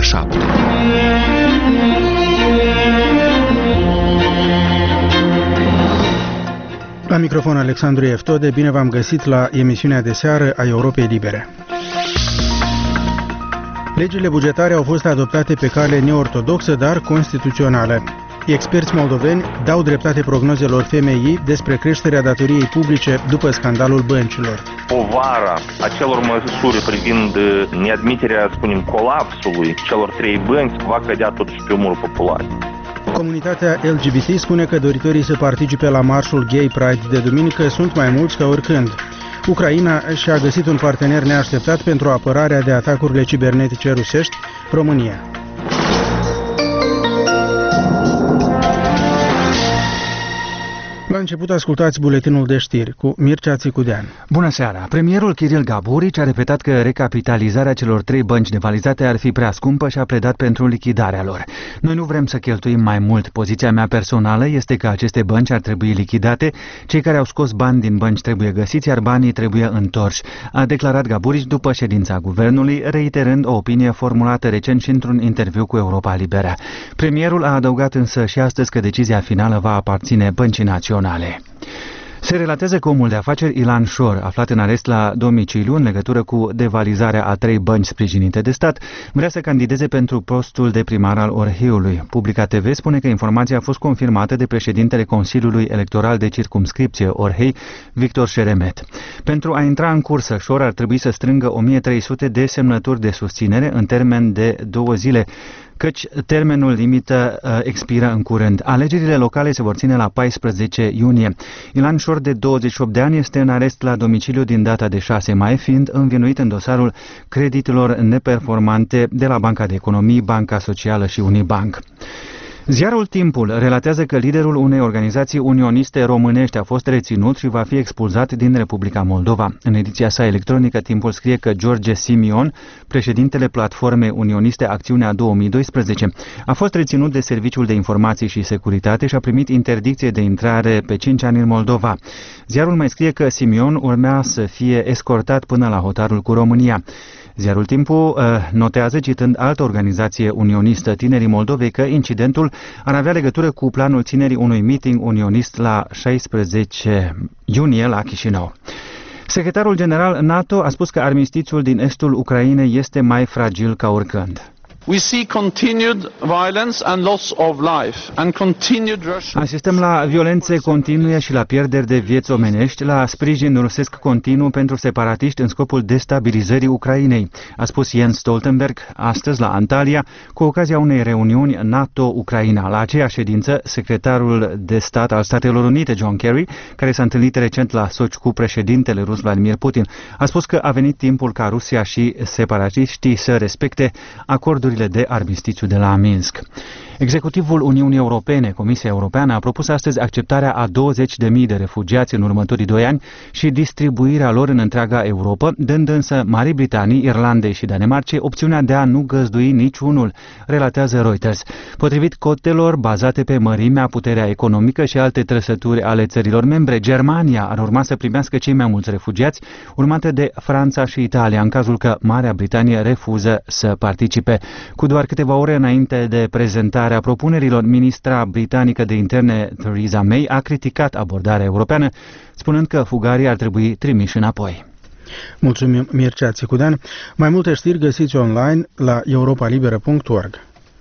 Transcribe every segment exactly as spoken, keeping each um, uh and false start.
șapte. La microfon Alexandru Eftode, bine v-am găsit la emisiunea de seară a Europei Libere. Legile bugetare au fost adoptate pe cale neortodoxă, dar constituțională. Experți moldoveni dau dreptate prognozelor F M I despre creșterea datoriei publice după scandalul băncilor. Povara acelor măsuri privind neadmiterea, spunem, colapsului celor trei bănci va cădea totuși pe umărul populației. Comunitatea L G B T spune că doritorii să participe la marșul Gay Pride de duminică sunt mai mulți ca oricând. Ucraina și-a găsit un partener neașteptat pentru apărarea de atacurile cibernetice rusești, România. La început ascultați buletinul de știri cu Mircea Țicudean. Bună seara! Premierul Kiril Gaburici a repetat că recapitalizarea celor trei bănci devalizate ar fi prea scumpă și a pledat pentru lichidarea lor. Noi nu vrem să cheltuim mai mult. Poziția mea personală este că aceste bănci ar trebui lichidate, cei care au scos bani din bănci trebuie găsiți, iar banii trebuie întorși, a declarat Gaburici după ședința guvernului, reiterând o opinie formulată recent și într-un interviu cu Europa Liberă. Premierul a adăugat însă și astăzi că decizia finală va aparține Băncii Naționale. Se relatează că omul de afaceri Ilan Shor, aflat în arest la domiciliu în legătură cu devalizarea a trei bănci sprijinite de stat, vrea să candideze pentru postul de primar al Orheiului. Publica T V spune că informația a fost confirmată de președintele Consiliului Electoral de Circumscripție Orhei, Victor Șeremet. Pentru a intra în cursă, Shor ar trebui să strângă o mie trei sute de semnături de susținere în termen de două zile, căci termenul limită uh, expiră în curând. Alegerile locale se vor ține la paisprezece iunie. Ilan Shor, de douăzeci și opt de ani, este în arest la domiciliu din data de șase mai, fiind învinuit în dosarul creditelor neperformante de la Banca de Economii, Banca Socială și Unibank. Ziarul Timpul relatează că liderul unei organizații unioniste românești a fost reținut și va fi expulzat din Republica Moldova. În ediția sa electronică, Timpul scrie că George Simion, președintele platformei unioniste Acțiunea două mii doisprezece, a fost reținut de Serviciul de Informații și Securitate și a primit interdicție de intrare pe cinci ani în Moldova. Ziarul mai scrie că Simion urmea să fie escortat până la hotarul cu România. Ziarul Timpul uh, notează, citând altă organizație unionistă, Tinerii Moldovei, că incidentul ar avea legătură cu planul ținerii unui meeting unionist la șaisprezece iunie la Chișinău. Secretarul general NATO a spus că armistițiul din estul Ucrainei este mai fragil ca oricând. We see continued violence and loss of life and continued Russian... Asistăm la violențe continue și la pierderi de vieți omenești, la sprijin rusesc continuu pentru separatiști în scopul destabilizării Ucrainei, a spus Jens Stoltenberg astăzi la Antalya, cu ocazia unei reuniuni NATO-Ucraina. La aceea ședință, secretarul de stat al Statelor Unite, John Kerry, care s-a întâlnit recent la Sochi cu președintele rus Vladimir Putin, a spus că a venit timpul ca Rusia și separatiștii să respecte acordul de armistițiu de la Minsk. Executivul Uniunii Europene, Comisia Europeană, a propus astăzi acceptarea a douăzeci de mii de refugiați în următorii doi ani și distribuirea lor în întreaga Europa, dând însă Marii Britanii, Irlandei și Danemarcei opțiunea de a nu găzdui niciunul, relatează Reuters. Potrivit cotelor bazate pe mărimea, puterea economică și alte trăsături ale țărilor membre, Germania ar urma să primească cei mai mulți refugiați, urmate de Franța și Italia, în cazul că Marea Britanie refuză să participe. Cu doar câteva ore înainte de prezentarea propunerilor, ministra britanică de interne Theresa May a criticat abordarea europeană, spunând că fugarii ar trebui trimiși înapoi. Mulțumim, Mircea Țicudean. Mai multe știri găsiți online la europa liberă punct org.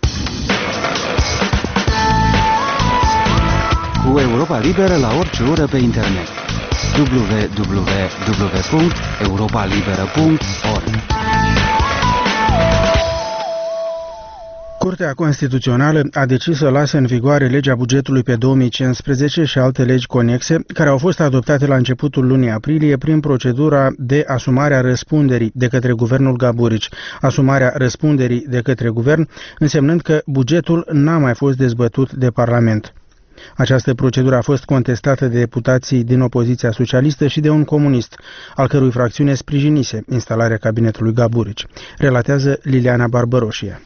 Cu Europa Liberă la orice oră pe internet. w w w punct europa liberă punct org. Curtea Constituțională a decis să lase în vigoare legea bugetului pe două mii cincisprezece și alte legi conexe care au fost adoptate la începutul lunii aprilie prin procedura de asumare a răspunderii de către guvernul Gaburici. Asumarea răspunderii de către guvern însemnând că bugetul n-a mai fost dezbătut de Parlament. Această procedură a fost contestată de deputații din opoziția socialistă și de un comunist, al cărui fracțiune sprijinise instalarea cabinetului Gaburici, relatează Liliana Barbăroșie.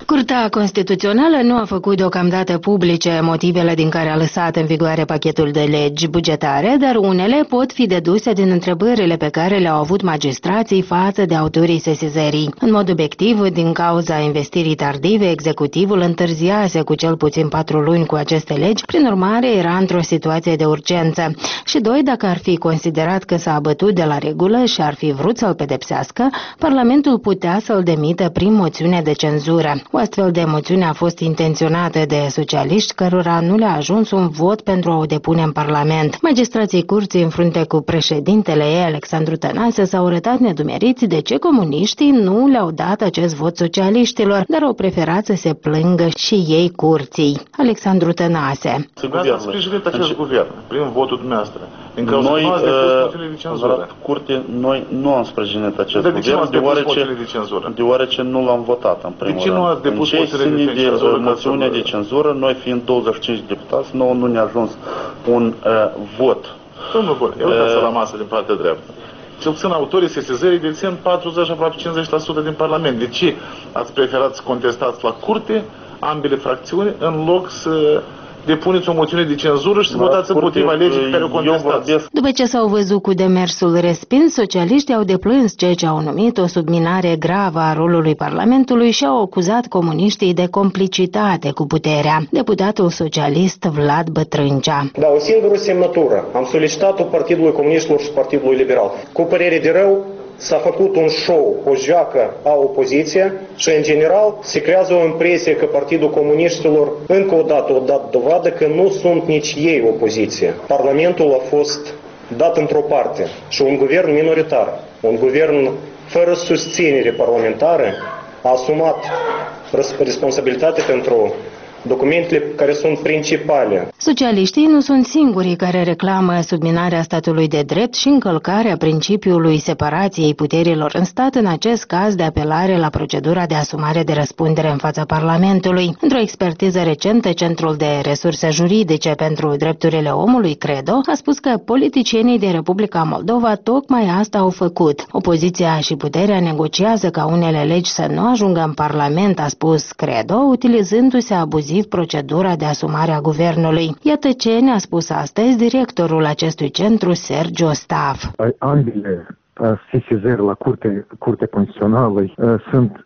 Curtea Constituțională nu a făcut deocamdată publice motivele din care a lăsat în vigoare pachetul de legi bugetare, dar unele pot fi deduse din întrebările pe care le-au avut magistrații față de autorii sesizării. În mod obiectiv, din cauza investirii tardive, executivul întârziase cu cel puțin patru luni cu aceste legi, prin urmare era într-o situație de urgență. Și doi, dacă ar fi considerat că s-a abătut de la regulă și ar fi vrut să-l pedepsească, Parlamentul putea să-l demită prin moțiune de cenzură. O astfel de moțiune a fost intenționată de socialiști, cărora nu le-a ajuns un vot pentru a o depune în Parlament. Magistrații curții, în frunte cu președintele ei, Alexandru Tănase, s-au arătat nedumeriți de ce comuniștii nu le-au dat acest vot socialiștilor, dar au preferat să se plângă și ei curții. Alexandru Tănase. Dumneavoastră ați sprijinit acest guvern prin votul dumneavoastră. Din cauza noi, că nu ați depus moțiunile de cenzură. Curte, noi nu am sprijinit acest de guvern, de deoarece, de cenzură? deoarece nu l-am votat în primul rând. De ce nu ați depus moțiunile de, de cenzură? Moțiunea de cenzură, noi fiind douăzeci și cinci de deputați, nouă nu ne-a ajuns un uh, vot. Domnul Bun, eu uitați la masă din partea dreaptă. Cel puțin autorii sesizării dețin patruzeci, aproape cincizeci la sută din Parlament. De ce ați preferat să contestați la curte ambele fracțiuni în loc să depuneți o moțiune de cenzură și să votați împotriva legii pe care o contestați? După ce s-au văzut cu demersul respins, socialiștii au deplâns ceea ce au numit o subminare gravă a rolului Parlamentului și au acuzat comuniștii de complicitate cu puterea. Deputatul socialist Vlad Bătrâncea. Da, o singură semnătură. Am solicitat-o Partidului Comuniștilor și Partidului Liberal. Cu părere de rău, s-a făcut un show, o joacă a opoziției și, în general, se creează o impresie că Partidul Comuniștilor încă o dată o dat dovadă că nu sunt nici ei opoziție. Parlamentul a fost dat într-o parte și un guvern minoritar, un guvern fără susținere parlamentară, a asumat responsabilitatea pentru documentele care sunt principale. Socialiștii nu sunt singurii care reclamă subminarea statului de drept și încălcarea principiului separației puterilor în stat, în acest caz de apelare la procedura de asumare de răspundere în fața Parlamentului. Într-o expertiză recentă, Centrul de Resurse Juridice pentru Drepturile Omului, CREDO, a spus că politicienii din Republica Moldova tocmai asta au făcut. Opoziția și puterea negociază ca unele legi să nu ajungă în Parlament, a spus CREDO, utilizându-se abuziv procedura de asumare a guvernului. Iată ce ne-a spus astăzi directorul acestui centru, Sergio Stav. Ambele sesizări la curte, curte constituțională sunt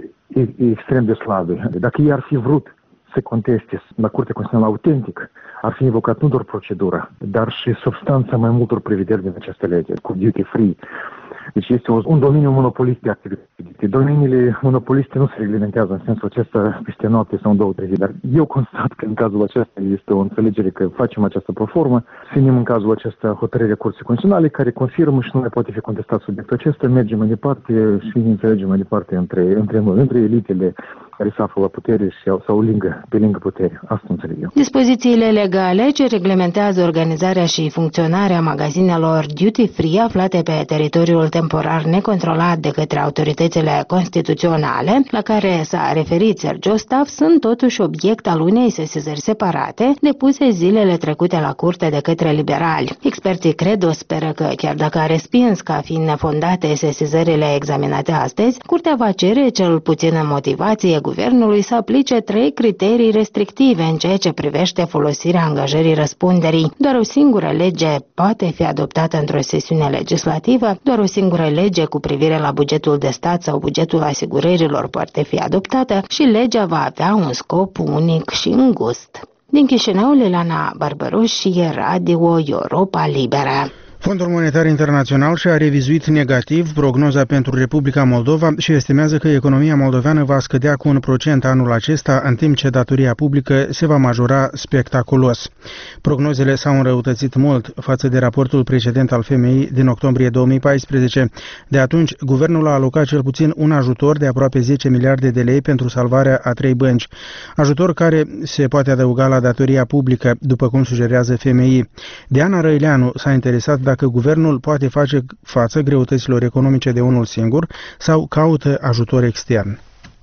extrem de slabe. Dacă ei ar fi vrut să conteste la Curtea Constituțională autentic, ar fi invocat nu doar procedura, dar și substanța mai multor prevederi din aceste lege, cu duty free. Deci este un domeniu monopolist de activități. Domeniile monopoliste nu se reglementează în sensul acesta peste noapte sau în două, trei zi, dar eu constat că în cazul acesta este o înțelegere că facem această proformă, ținem în cazul acesta hotărârea Curții Constituționale care confirmă și nu mai poate fi contestat subiectul acesta, mergem mai departe și ne înțelegem mai departe între, între noi, între elitele care se află la putere sau, sau lângă, pe lângă putere. Asta înțeleg eu. Dispozițiile legale ce reglementează organizarea și funcționarea magazinelor duty-free aflate pe teritoriul temporar necontrolat de către autoritățile constituționale, la care s-a referit Sergio Stav, sunt totuși obiect al unei sesizări separate depuse zilele trecute la curte de către liberali. Experții CREDO speră că, chiar dacă a respins ca fiind nefondate sesizările examinate astăzi, curtea va cere cel puțin în motivație guvernului să aplice trei criterii restrictive în ceea ce privește folosirea angajării răspunderii. Doar o singură lege poate fi adoptată într-o sesiune legislativă, doar o singură lege cu privire la bugetul de stat sau bugetul asigurărilor poate fi adoptată și legea va avea un scop unic și îngust. Din Chișinău, Liliana Barbaroș, Radio Europa Liberă. Fondul Monetar Internațional și-a revizuit negativ prognoza pentru Republica Moldova și estimează că economia moldoveană va scădea cu un procent anul acesta, în timp ce datoria publică se va majora spectaculos. Prognozele s-au înrăutățit mult față de raportul precedent al F M I din octombrie două mii paisprezece. De atunci, guvernul a alocat cel puțin un ajutor de aproape zece miliarde de lei pentru salvarea a trei bănci, ajutor care se poate adăuga la datoria publică, după cum sugerează F M I. Diana Răileanu s-a interesat dacă guvernul poate face față greutăților economice de unul singur sau caută ajutor extern.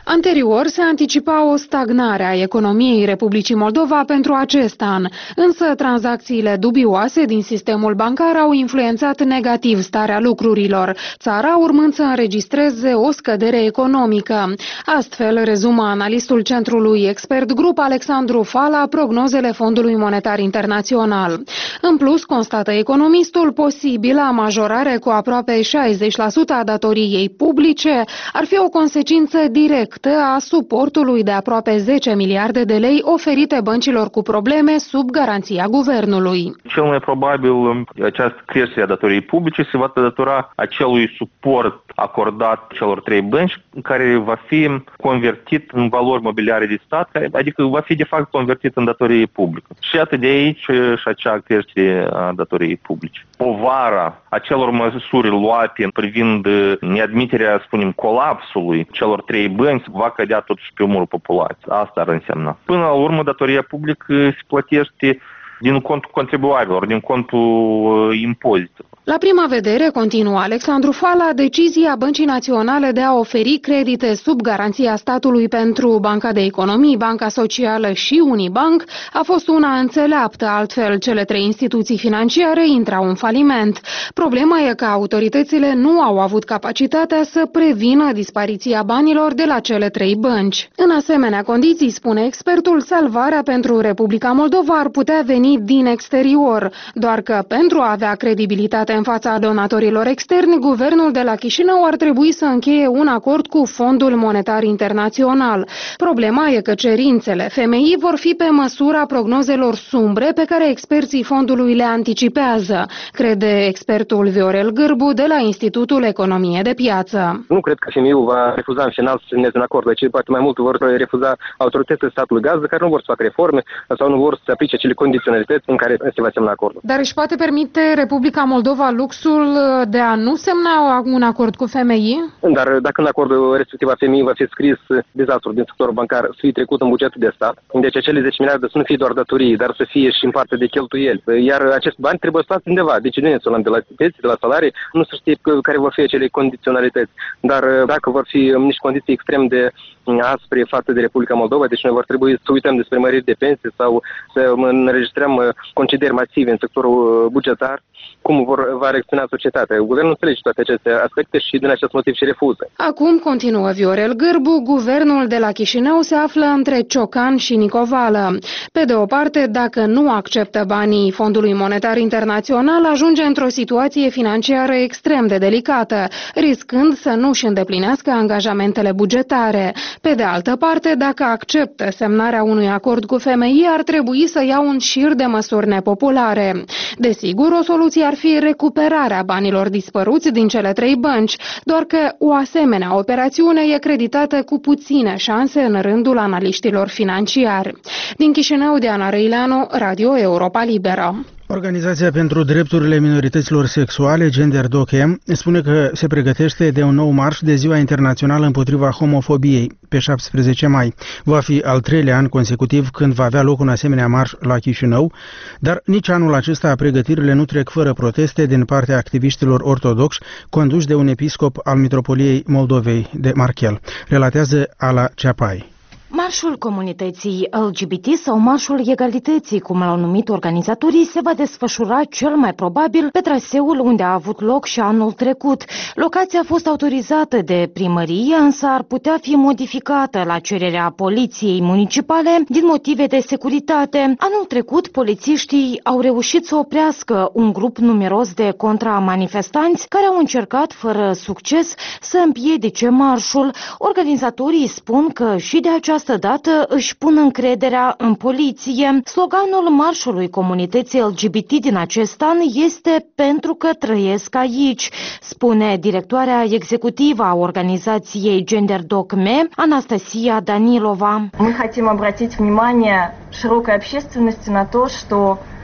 Anterior se anticipa o stagnare a economiei Republicii Moldova pentru acest an, însă tranzacțiile dubioase din sistemul bancar au influențat negativ starea lucrurilor, țara urmând să înregistreze o scădere economică. Astfel, rezumă analistul Centrului Expert Group Alexandru Fala prognozele Fondului Monetar Internațional. În plus, constată economistul, posibila majorare cu aproape șaizeci la sută a datoriei publice ar fi o consecință directă a suportului de aproape zece miliarde de lei oferite băncilor cu probleme sub garanția guvernului. Cel mai probabil această creștere a datoriei publice se va datora acelui suport acordat celor trei bănci, care va fi convertit în valori mobiliare de stat, adică va fi de fapt convertit în datorie publică. Și atât de aici și acea creștere a datoriei publice. Povara acelor măsuri luate privind neadmiterea, spunem, colapsului celor trei bănci va cădea totuși pe umărul populației. Asta ar însemna. Până la urmă, datoria publică se plătește din contul contribuabililor, din contul impozitelor. La prima vedere, continuă Alexandru Fala, decizia Băncii Naționale de a oferi credite sub garanția statului pentru Banca de Economii, Banca Socială și Unibank a fost una înțeleaptă, altfel cele trei instituții financiare intrau în faliment. Problema e că autoritățile nu au avut capacitatea să prevină dispariția banilor de la cele trei bănci. În asemenea condiții, spune expertul, salvarea pentru Republica Moldova ar putea veni din exterior, doar că pentru a avea credibilitate în fața donatorilor externi, guvernul de la Chișinău ar trebui să încheie un acord cu Fondul Monetar Internațional. Problema e că cerințele F M I vor fi pe măsura prognozelor sumbre pe care experții fondului le anticipează, crede expertul Viorel Gârbu de la Institutul Economie de Piață. Nu cred că F M I-ul va refuza în final să semneze un acord, deci poate mai mult vor refuza autoritățile statului gazdă care nu vor să facă reforme sau nu vor să aplice acele condiționalități în care se va semna acordul. Dar își poate permite Republica Moldova luxul de a nu semna un acord cu F M I? Dar dacă în acordul respectiv a F M I va fi scris dezastrul din sectorul bancar să fie trecut în bugetul de stat, deci acele zece miliarde să nu fie doar datorii, dar să fie și în parte de cheltuieli. Iar acești bani trebuie să luați undeva. Deci nu ne luăm de la pensii, de la salarii, nu se știe care vor fi acele condiționalități. Dar dacă vor fi niște condiții extrem de aspre față de Republica Moldova, deci noi vor trebui să uităm despre măriri de pensii sau să înregistrăm concedieri masive în sectorul bugetar, cum vor, va reacționa societatea. Guvernul înțelege toate aceste aspecte și din acest motiv și refuză. Acum, continuă Viorel Gârbu, guvernul de la Chișinău se află între ciocan și nicovală. Pe de o parte, dacă nu acceptă banii Fondului Monetar Internațional, ajunge într-o situație financiară extrem de delicată, riscând să nu-și îndeplinească angajamentele bugetare. Pe de altă parte, dacă acceptă semnarea unui acord cu F M I, ar trebui să ia un șir de măsuri nepopulare. Desigur, o soluție ar fi recuperarea banilor dispăruți din cele trei bănci, doar că o asemenea operațiune e creditată cu puține șanse în rândul analiștilor financiari. Din Chișinău, Diana Răileanu, Radio Europa Liberă. Organizația pentru drepturile minorităților sexuale, GenderDoc M, spune că se pregătește de un nou marș de Ziua Internațională împotriva homofobiei, pe șaptesprezece mai. Va fi al treilea an consecutiv când va avea loc un asemenea marș la Chișinău, dar nici anul acesta pregătirile nu trec fără proteste din partea activiștilor ortodoxi conduși de un episcop al Mitropoliei Moldovei de Marchel, relatează Ala Ceapai. Marșul comunității L G B T sau Marșul Egalității, cum l-au numit organizatorii, se va desfășura cel mai probabil pe traseul unde a avut loc și anul trecut. Locația a fost autorizată de primărie, însă ar putea fi modificată la cererea poliției municipale din motive de securitate. Anul trecut, polițiștii au reușit să oprească un grup numeros de contramanifestanți care au încercat fără succes să împiedice marșul. Organizatorii spun că și de această dată își pun încrederea în poliție. Sloganul marșului comunității L G B T din acest an este "Pentru că trăiesc aici", spune directoarea executivă a organizației GenderDoc M, Anastasia Danilova. Мы хотим обратить внимание широкой общественности на то, что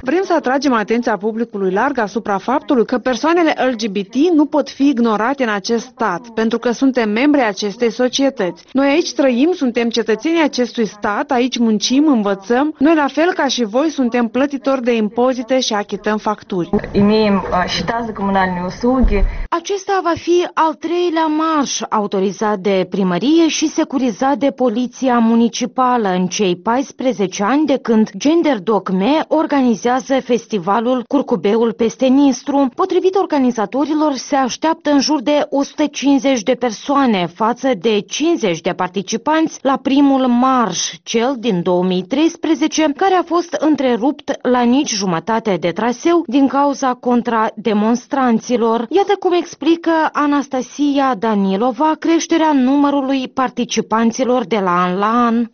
Vrem să atragem atenția publicului larg asupra faptului că persoanele L G B T nu pot fi ignorate în acest stat, pentru că suntem membri ai acestei societăți. Noi aici trăim, suntem cetățenii acestui stat, aici muncim, învățăm. Noi, la fel ca și voi, suntem plătitori de impozite și achităm facturi. Acesta va fi al treilea marș autorizat de primărie și securizat de poliția municipală în cei paisprezece ani de când Genderdoc M E organizează festivalul Curcubeul peste Nistru. Potrivit organizatorilor, se așteaptă în jur de o sută cincizeci de persoane față de cincizeci de participanți la primul marș, cel din două mii treisprezece, care a fost întrerupt la nici jumătate de traseu din cauza contrademonstranților. Iată cum explică Anastasia Danilova creșterea numărului participanților de la an la an.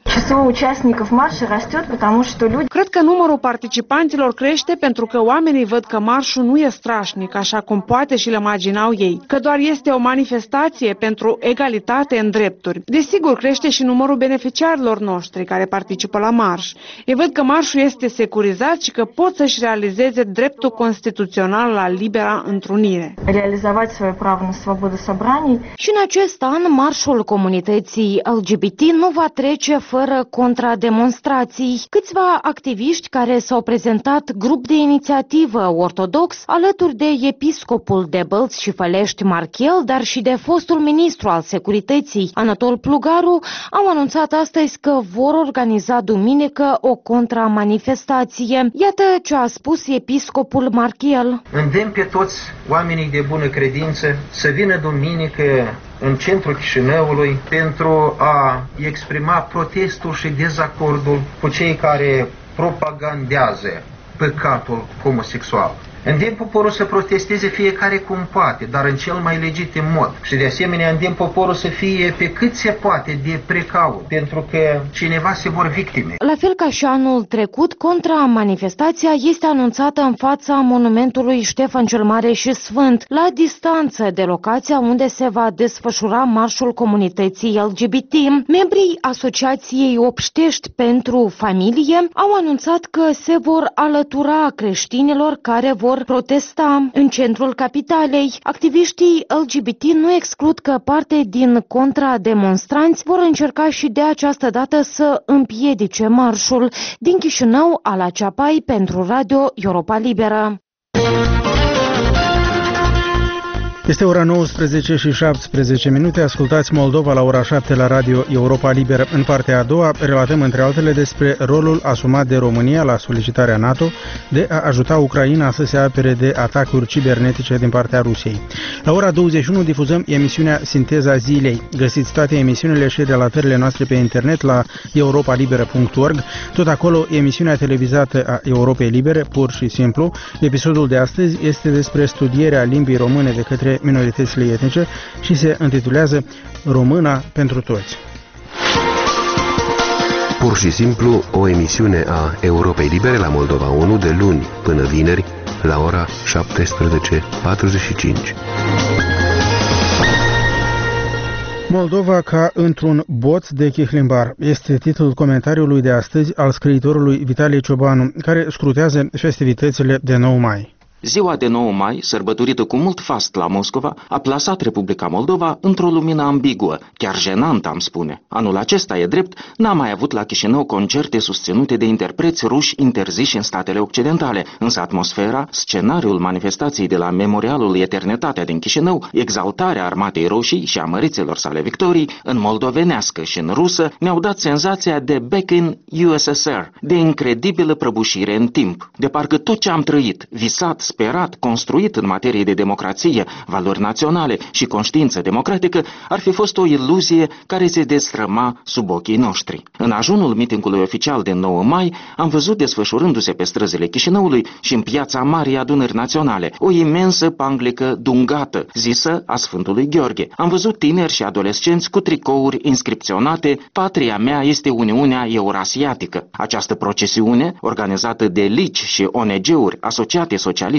Cred că numărul participanților crește pentru că oamenii văd că marșul nu e strașnic, așa cum poate și le imaginau ei, că doar este o manifestație pentru egalitate în drepturi. Desigur, crește și numărul beneficiarilor noștri care participă la marș. Ei văd că marșul este securizat și că pot să-și realizeze dreptul constituțional la libera întrunire. Și în acest an, marșul comunității L G B T nu va trece fără contrademonstrații. Câțiva activiști care s-au prezentat grup de inițiativă ortodox alături de episcopul de Bălți și Fălești Marchel, dar și de fostul ministru al securității Anatol Plugaru, au anunțat astăzi că vor organiza duminică o contramanifestație. Iată ce a spus episcopul Marchel. Îndemn pe toți oamenii de bună credință să vină duminică în centrul Chișinăului pentru a exprima protestul și dezacordul cu cei care propagandează păcatul homosexual. Îndemn poporul să protesteze fiecare cum poate, dar în cel mai legitim mod. Și de asemenea îndemn poporul să fie pe cât se poate de precaut, pentru că cineva se vor victime. La fel ca și anul trecut, contramanifestația este anunțată în fața monumentului Ștefan cel Mare și Sfânt, la distanță de locația unde se va desfășura marșul comunității L G B T. Membrii Asociației Obștești pentru Familie au anunțat că se vor alătura creștinilor care vor protesta în centrul capitalei. Activiștii L G B T nu exclud că parte din contrademonstranți vor încerca și de această dată să împiedice marșul. Din Chișinău, Ala Ceapai pentru Radio Europa Liberă. Este ora nouăsprezece și șaptesprezece minute. Ascultați Moldova la ora șapte la Radio Europa Liberă. În partea a doua relatăm între altele despre rolul asumat de România la solicitarea NATO de a ajuta Ucraina să se apere de atacuri cibernetice din partea Rusiei. La ora douăzeci și unu difuzăm emisiunea Sinteza Zilei. Găsiți toate emisiunile și relatările noastre pe internet la europa liberă punct org. Tot acolo emisiunea televizată a Europei Libere, pur și simplu. Episodul de astăzi este despre studierea limbii române de către minoritățile etnice și se intitulează Româna pentru toți. Pur și simplu, o emisiune a Europei Libere la Moldova unu de luni până vineri la ora șaptesprezece patruzeci și cinci. Moldova ca într-un bot de chihlimbar este titlul comentariului de astăzi al scriitorului Vitalie Ciobanu, care scrutează festivitățile de nouă mai. Ziua de nouă mai, sărbătorită cu mult fast la Moscova, a plasat Republica Moldova într-o lumină ambiguă, chiar jenantă, am spune. Anul acesta, e drept, n-a mai avut la Chișinău concerte susținute de interpreți ruși interziși în statele occidentale, însă atmosfera, scenariul manifestației de la Memorialul Eternitatea din Chișinău, exaltarea Armatei Roșii și a mărițelor sale victorii, în moldovenească și în rusă, ne-au dat senzația de back in U S S R, de incredibilă prăbușire în timp, de parcă tot ce am trăit, visat, sperat, construit în materie de democrație, valori naționale și conștiință democratică, ar fi fost o iluzie care se destrăma sub ochii noștri. În ajunul mitingului oficial de nouă mai, am văzut desfășurându-se pe străzile Chișinăului și în piața Marii Adunări Naționale, o imensă panglică dungată, zisă a Sfântului Gheorghe. Am văzut tineri și adolescenți cu tricouri inscripționate "Patria mea este Uniunea Eurasiatică". Această procesiune, organizată de lici și O N G-uri asociate socialiste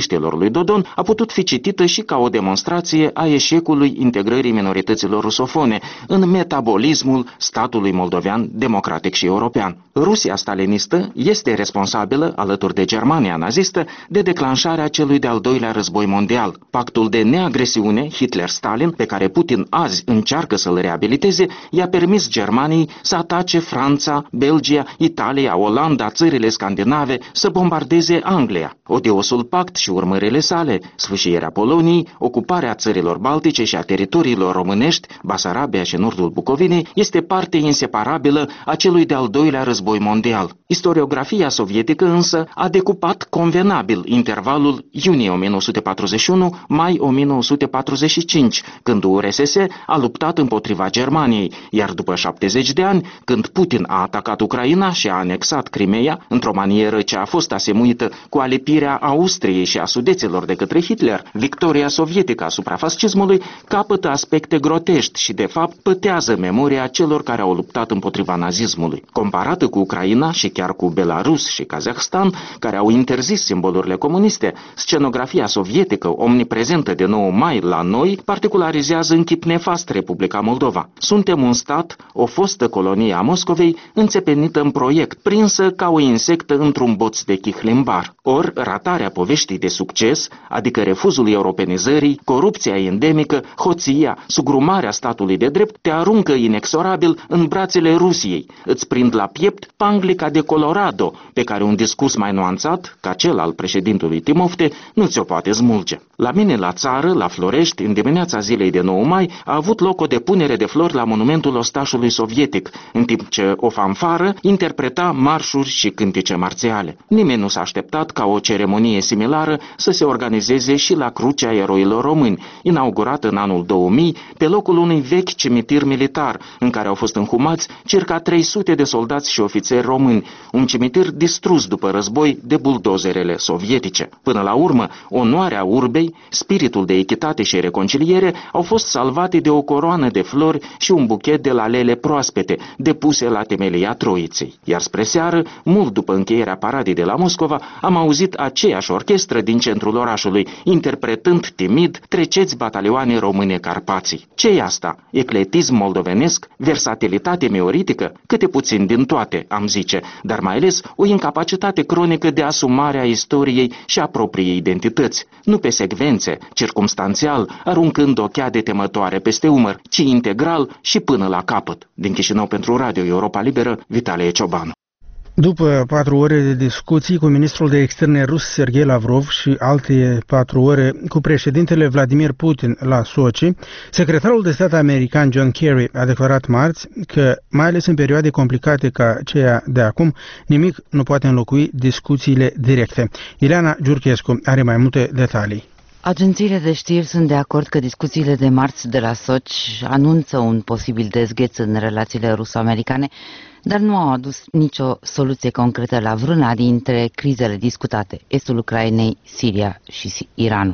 socialiștilor lui Dodon a putut fi citită și ca o demonstrație a eșecului integrării minorităților rusofone în metabolismul statului moldovean democratic și european. Rusia stalinistă este responsabilă, alături de Germania nazistă, de declanșarea celui de-al doilea război mondial. Pactul de neagresiune Hitler-Stalin, pe care Putin azi încearcă să-l reabiliteze, i-a permis Germaniei să atace Franța, Belgia, Italia, Olanda, țările scandinave, să bombardeze Anglia. Odiosul pact și urmările sale, sfâșierea Poloniei, ocuparea țărilor baltice și a teritoriilor românești, Basarabia și nordul Bucovinei, este parte inseparabilă a celui de-al doilea război mondial. Istoriografia sovietică însă a decupat convenabil intervalul iunie o mie nouă sute patruzeci și unu - mai o mie nouă sute patruzeci și cinci, când U R S S a luptat împotriva Germaniei, iar după șaptezeci de ani, când Putin a atacat Ucraina și a anexat Crimeea, într-o manieră ce a fost asemuită cu alipirea Austriei și a Sudeților de către Hitler, victoria sovietică asupra fascismului capătă aspecte grotești și, de fapt, pătează memoria celor care au luptat împotriva nazismului. Comparată cu Ucraina și chiar cu Belarus și Kazahstan, care au interzis simbolurile comuniste, scenografia sovietică, omniprezentă de nouă mai la noi, particularizează în chip nefast Republica Moldova. Suntem un stat, o fostă colonie a Moscovei, înțepenită în proiect, prinsă ca o insectă într-un boț de chihlimbar. Or, ratarea poveștii de succes, adică refuzul europenizării, corupția endemică, hoția, sugrumarea statului de drept, te aruncă inexorabil în brațele Rusiei, îți prind la piept panglica de Colorado, pe care un discurs mai nuanțat, ca cel al președintelui Timofte, nu ți-o poate smulge. La mine la țară, la Florești, în dimineața zilei de nouă mai, a avut loc o depunere de flori la monumentul ostașului sovietic, în timp ce o fanfară interpreta marșuri și cântece marțiale. Nimeni nu s-a așteptat ca o ceremonie similară să se organizeze și la Crucea Eroilor Români, inaugurată în anul două mii, pe locul unui vechi cimitir militar, în care au fost înhumați circa trei sute de soldați și ofițeri români, un cimitir distrus după război de buldozerele sovietice. Până la urmă, onoarea urbei, spiritul de echitate și reconciliere au fost salvate de o coroană de flori și un buchet de lalele proaspete, depuse la temelia Troiței. Iar spre seară, mult după încheierea paradei de la Moscova, am auzit aceeași orchestră din centrul orașului, interpretând timid Treceți batalioane române Carpații. Ce-i asta? Ecletism moldovenesc? Versatilitate meoritică? Câte puțin din toate, am zice, dar mai ales o incapacitate cronică de asumare a istoriei și a propriei identități. Nu pe secvențe, circumstanțial, aruncând o cheadă temătoare peste umăr, ci integral și până la capăt. Din Chișinău pentru Radio Europa Liberă, Vitalie Ciobanu. După patru ore de discuții cu ministrul de externe rus Sergei Lavrov și alte patru ore cu președintele Vladimir Putin la Sochi, secretarul de stat american John Kerry a declarat marți că, mai ales în perioade complicate ca ceea de acum, nimic nu poate înlocui discuțiile directe. Ileana Giurchescu are mai multe detalii. Agențiile de știri sunt de acord că discuțiile de marți de la Sochi anunță un posibil dezgheț în relațiile ruso-americane, dar nu au adus nicio soluție concretă la vreuna dintre crizele discutate, estul Ucrainei, Siria și Iranul.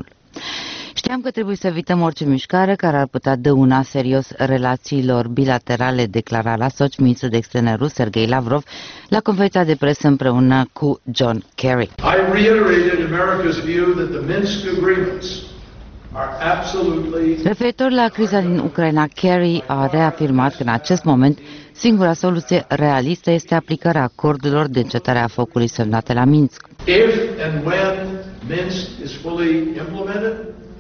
Știam că trebuie să evităm orice mișcare care ar putea dăuna serios relațiilor bilaterale, declara la Sochi ministrul de externe rus Sergei Lavrov la conferința de presă împreună cu John Kerry. I reiterated America's view that the Minsk agreements are absolutely... Referitor la criza din Ucraina, Kerry a reafirmat că în acest moment singura soluție realistă este aplicarea acordurilor de încetare a focului semnate la Minsk. If and when Minsk is fully implemented,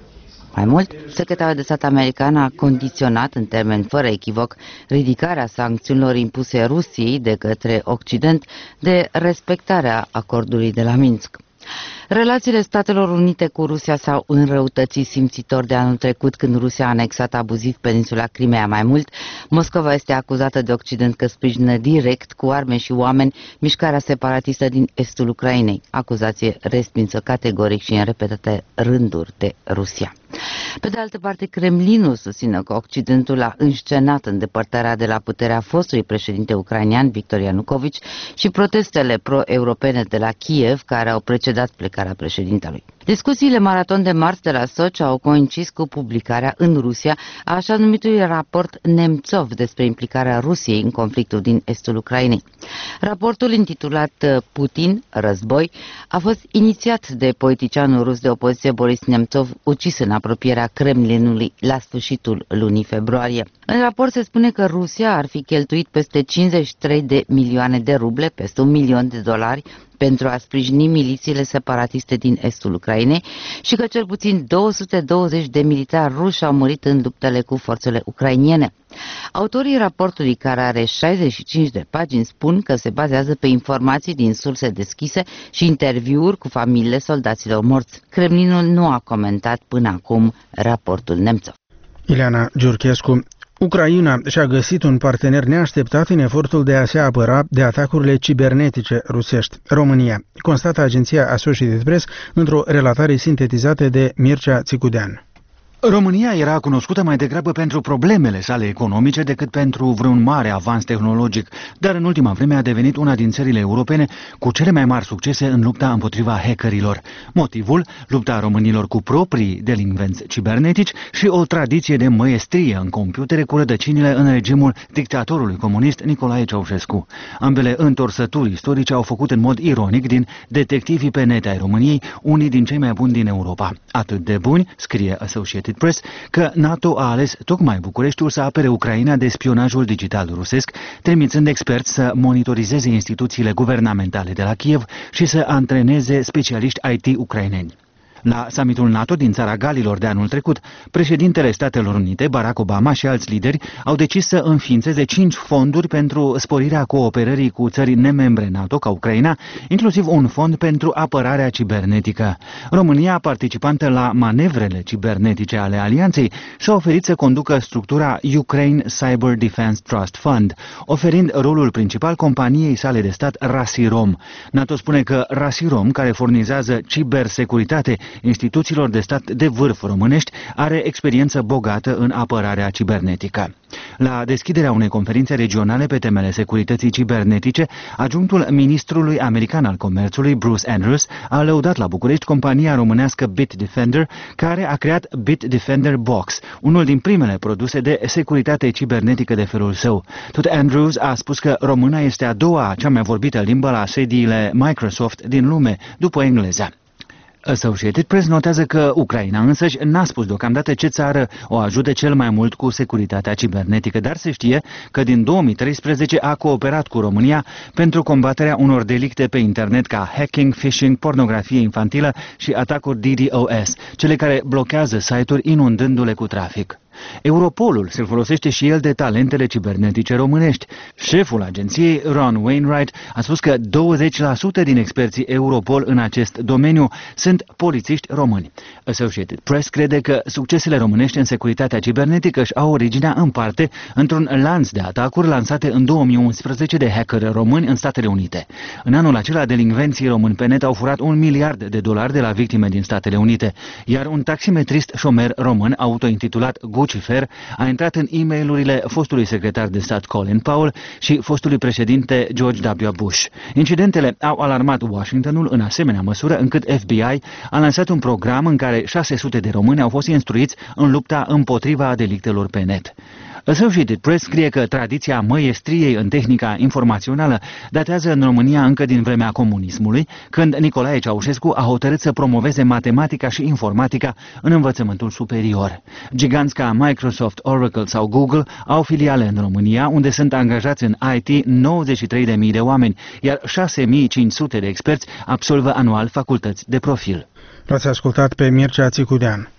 mai mult, secretarul de stat american a condiționat în termeni fără echivoc ridicarea sancțiunilor impuse Rusiei de către Occident de respectarea acordului de la Minsk. Relațiile Statelor Unite cu Rusia s-au înrăutățit simțitor de anul trecut când Rusia a anexat abuziv peninsula Crimea. Mai mult, Moscova este acuzată de Occident că sprijină direct cu arme și oameni mișcarea separatistă din estul Ucrainei, acuzație respinsă categoric și în repetate rânduri de Rusia. Pe de altă parte, Kremlinul susține că Occidentul a înscenat îndepărtarea de la puterea fostului președinte ucrainean Victor Yanukovych și protestele pro-europene de la Kiev care au precedat plecarea președintelui. Discuțiile maraton de marți de la Sochi au coincis cu publicarea în Rusia a așa numitului raport Nemțov despre implicarea Rusiei în conflictul din estul Ucrainei. Raportul intitulat Putin, război, a fost inițiat de politicianul rus de opoziție Boris Nemțov, ucis în apropierea Kremlinului la sfârșitul lunii februarie. În raport se spune că Rusia ar fi cheltuit peste cincizeci și trei de milioane de ruble, peste un milion de dolari, pentru a sprijini milițiile separatiste din estul Ucrainei și că cel puțin două sute douăzeci de militari ruși au murit în luptele cu forțele ucrainiene. Autorii raportului, care are șaizeci și cinci de pagini, spun că se bazează pe informații din surse deschise și interviuri cu familiile soldaților morți. Kremlinul nu a comentat până acum raportul Nemțov. Ileana Giurchescu. Ucraina și-a găsit un partener neașteptat în efortul de a se apăra de atacurile cibernetice rusești. România, constată agenția Associated Press într-o relatare sintetizată de Mircea Țicudean. România era cunoscută mai degrabă pentru problemele sale economice decât pentru vreun mare avans tehnologic, dar în ultima vreme a devenit una din țările europene cu cele mai mari succese în lupta împotriva hackerilor. Motivul? Lupta românilor cu proprii delinvenți cibernetici și o tradiție de măiestrie în computere cu rădăcinile în regimul dictatorului comunist Nicolae Ceaușescu. Ambele întorsături istorice au făcut în mod ironic din detectivii pe net ai României unii din cei mai buni din Europa. Atât de buni, scrie Associated Press, că NATO a ales tocmai Bucureștiul să apere Ucraina de spionajul digital rusesc, trimițând experți să monitorizeze instituțiile guvernamentale de la Kiev și să antreneze specialiști I T ucraineni. La summitul NATO din țara Galilor de anul trecut, președintele Statelor Unite, Barack Obama, și alți lideri au decis să înființeze cinci fonduri pentru sporirea cooperării cu țări nemembre NATO ca Ucraina, inclusiv un fond pentru apărarea cibernetică. România, participantă la manevrele cibernetice ale alianței, și-a oferit să conducă structura Ukraine Cyber Defense Trust Fund, oferind rolul principal companiei sale de stat Rasirom. NATO spune că Rasirom, care furnizează cibersecuritate instituțiilor de stat de vârf românești, are experiență bogată în apărarea cibernetică. La deschiderea unei conferințe regionale pe temele securității cibernetice, adjunctul ministrului american al comerțului, Bruce Andrews, a lăudat la București compania românească Bitdefender, care a creat Bitdefender Box, unul din primele produse de securitate cibernetică de felul său. Tot Andrews a spus că româna este a doua cea mai vorbită limbă la sediile Microsoft din lume, după engleza. Associated Press notează că Ucraina însăși n-a spus deocamdată ce țară o ajută cel mai mult cu securitatea cibernetică, dar se știe că din două mii treisprezece a cooperat cu România pentru combaterea unor delicte pe internet ca hacking, phishing, pornografie infantilă și atacuri D D O S, cele care blochează site-uri inundându-le cu trafic. Europolul se folosește și el de talentele cibernetice românești. Șeful agenției, Ron Wainwright, a spus că douăzeci la sută din experții Europol în acest domeniu sunt polițiști români. Associated Press crede că succesele românești în securitatea cibernetică își au originea în parte într-un lanț de atacuri lansate în două mii unsprezece de hackeri români în Statele Unite. În anul acela, delinvenții români pe net au furat un miliard de dolari de la victime din Statele Unite, iar un taximetrist șomer român autointitulat Guccifer a intrat în e-mail-urile fostului secretar de stat Colin Powell și fostului președinte George W. Bush. Incidentele au alarmat Washingtonul în asemenea măsură încât F B I a lansat un program în care șase sute de români au fost instruiți în lupta împotriva delictelor pe net. Associated Press scrie că tradiția măiestriei în tehnica informațională datează în România încă din vremea comunismului, când Nicolae Ceaușescu a hotărât să promoveze matematica și informatica în învățământul superior. Giganți ca Microsoft, Oracle sau Google au filiale în România, unde sunt angajați în I T nouăzeci și trei de mii de oameni, iar șase mii cinci sute de experți absolvă anual facultăți de profil. L-ați ascultat pe Mircea Țicudean.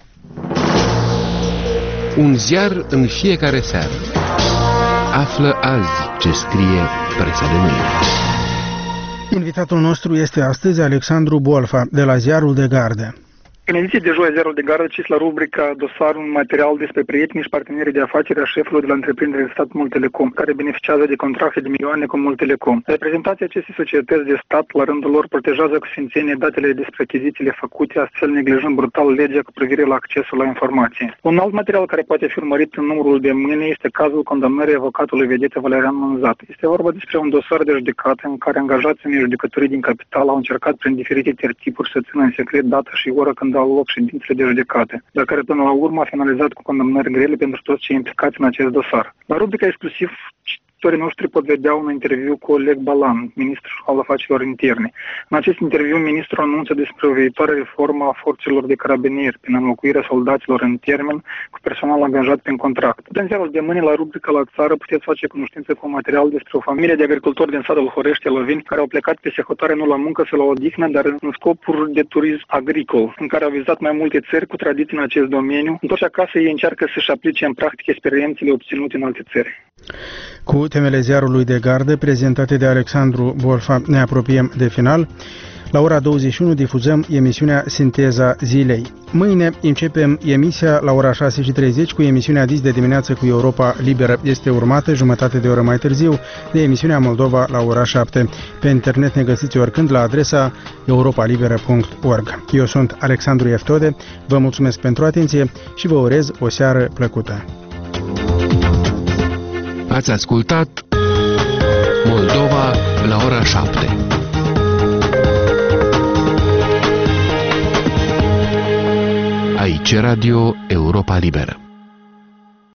Un ziar în fiecare seară. Află azi ce scrie presa de mâine. Invitatul nostru este astăzi Alexandru Bolfa, de la Ziarul de Gardă. În ediție de joi, Ziarul de Gardă a citit la rubrica Dosar un material despre prietenii și partenerii de afaceri a șefului de la întreprinderea de stat Multelecom, care beneficiază de contracte de milioane cu Multelecom. Reprezentanții acestei societăți de stat, la rândul lor, protejează cu sfințenie datele despre achizițiile făcute, astfel neglijând brutal legea cu privire la accesul la informații. Un alt material care poate fi urmărit în numărul de mâine este cazul condamnării avocatului vedetă Valerian Mânzat. Este vorba despre un dosar de judecată în care angajații unei judecătorii din capital au încercat prin diferite tertipuri să țină în secret data și oră când au loc ședințele de judecate, dar care până la urmă a finalizat cu condamnări grele pentru toți cei implicați în acest dosar. La rubrica exclusiv, cititorii noștri pot vedea un interviu cu Oleg Balan, ministrul al afacerilor interne. În acest interviu, ministrul anunță despre o viitoare reformă a forțelor de carabinieri prin înlocuirea soldaților în termen cu personal angajat prin contract. În ziarul de mâine, la rubrica La Țară, puteți face cunoștință cu un material despre o familie de agricultori din satul Horește Loveni, care au plecat pe sehotare nu la muncă, să la odihnă, dar în scopuri de turism agricol, în care au vizat mai multe țări cu tradiții în acest domeniu. Întorși acasă, ei încearcă să-și aplice în practică experiențele obținute în alte țări. Cu temele Ziarului de Gardă, prezentate de Alexandru Volfa, ne apropiem de final. La ora douăzeci și unu difuzăm emisiunea Sinteza Zilei. Mâine începem emisia la ora șase și treizeci cu emisiunea Dis de dimineață cu Europa Liberă. Este urmată jumătate de oră mai târziu de emisiunea Moldova la ora șapte. Pe internet ne găsiți oricând la adresa europa liberă punct org. Eu sunt Alexandru Eftode, vă mulțumesc pentru atenție și vă urez o seară plăcută. Ați ascultat Moldova la ora șapte. Aici Radio Europa Liberă.